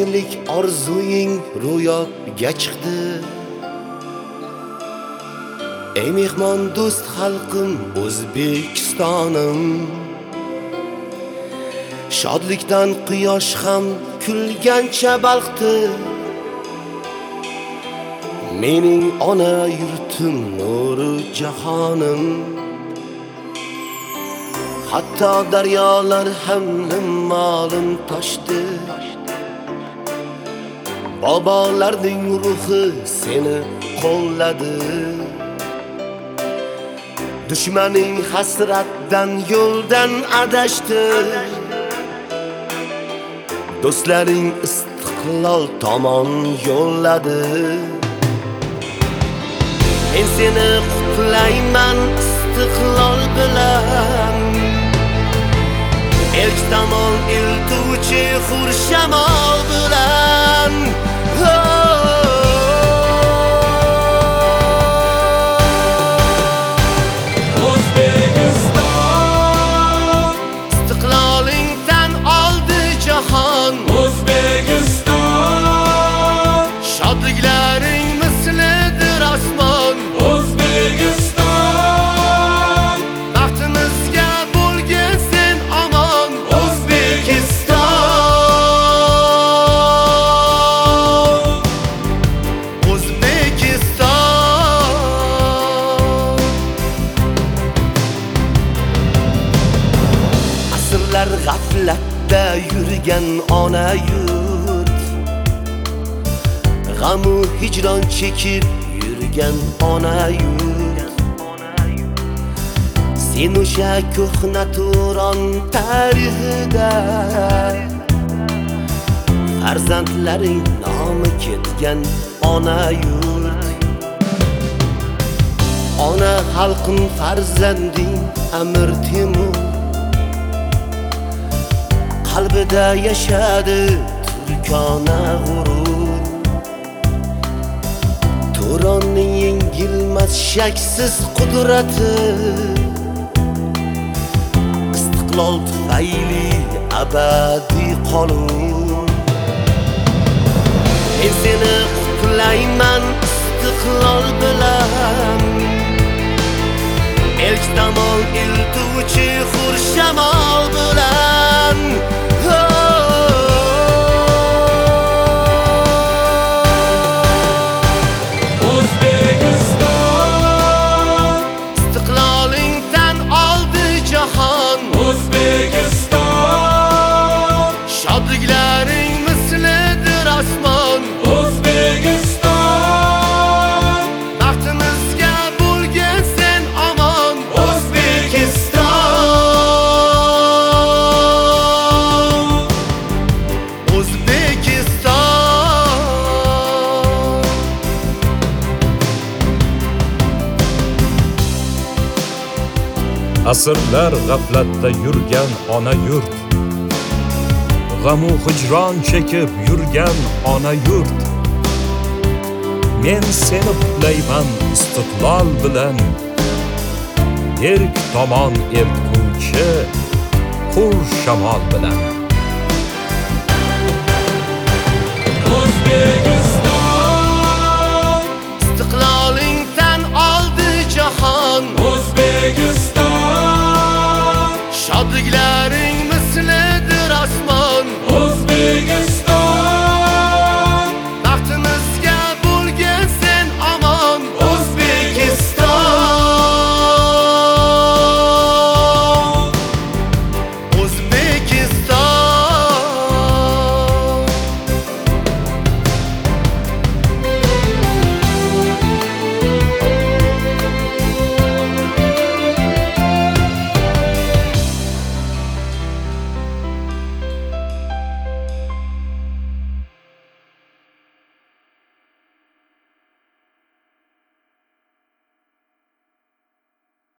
yillik orzuying ro'yobga chiqdi. Ey mehmon do'st xalqim O'zbekistonim, shodlikdan quyosh ham kulgancha balqdi. Mening ona yurtim nuri jahonim, hatto daryolar ham ma'lum toshdi. Bobolarning ruhi seni qo'lladi. Dushmaning hasratdan yo'ldan adashdi. Do'stlaring istiqlol tomon yo'lladi. Men seni qutlayman istiqlol bilan, elch tomon eltuvchi xurshamol bilan. O'zbekiston, istiqlolingdan oldi jahon. O'zbekiston, Shodliklaring mislidir osmon. O'zbekiston, Baxtimizga bo'lgin sen omon. O'zbekiston, asrlar g'aflatda yurgan ona yurt, g'amu hijron chekib yurgan ona yurt. Sen o'sha ko'hna Turon tarixida farzandlaring nomi ketgan ona yurt. Ona xalqim farzanding Amir Temur, qalbida yashadi turkona g'urur. Turonning yengilmas shaksiz qudrati, istiqlol tufayli abadiy qolur. Men seni qutlayman istiqlol bilan, elch tomon eltuvchi xurshamol bilan. O'zbekiston, Istiqlolingdan oldi jahon. O'zbekiston, Shodliklaring mislidir osmon. O'zbekiston, Baxtimizga bo'lgin sen omon. O'zbekiston, O'zbekiston, Asrlar g'aflatda yurgan ona yurt, g'amu hijron chekib yurgan ona yurt. Men seni qutlayman istiqlol bilan, erk tomon eltuvchi xurshamol bilan.